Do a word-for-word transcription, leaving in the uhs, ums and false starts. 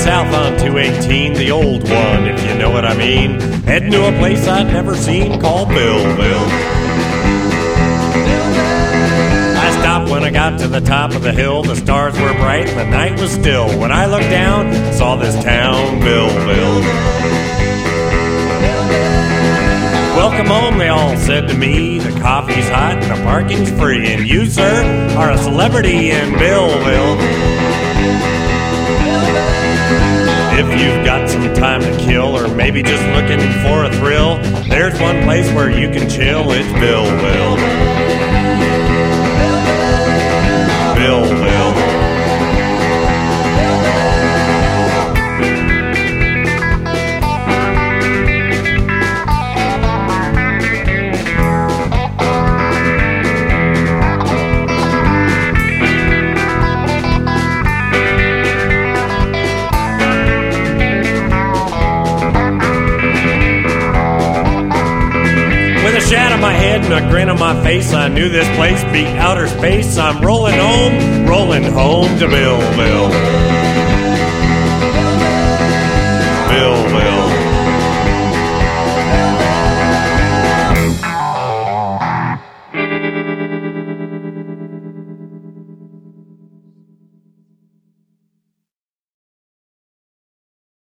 south on two eighteen, the old one, if you know what I mean. Heading to a place I'd never seen called Billville. I stopped when I got to the top of the hill. The stars were bright and the night was still. When I looked down, saw this town, Billville. Welcome home, they all said to me. The coffee's hot and the parking's free. And you, sir, are a celebrity in Billville. If you've got some time to kill, or maybe just looking for a thrill, there's one place where you can chill. It's Billville. Billville. Shad on my head and a grin on my face, I knew this place beat outer space. I'm rolling home, rolling home to Billville. Billville.